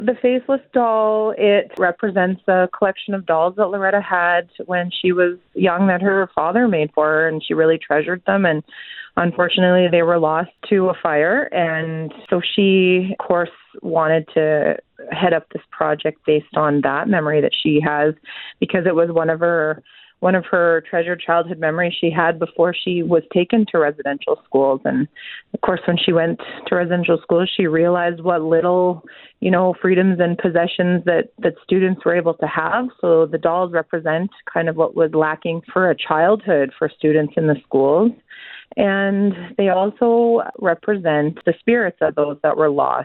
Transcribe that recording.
The faceless doll, it represents a collection of dolls that Loretta had when she was young that her father made for her, and she really treasured them. And unfortunately, they were lost to a fire. And so she, of course, wanted to head up this project based on that memory that she has, because it was one of her treasured childhood memories she had before she was taken to residential schools. And of course, when she went to residential schools, she realized what little, freedoms and possessions that students were able to have. So the dolls represent kind of what was lacking for a childhood for students in the schools. And they also represent the spirits of those that were lost.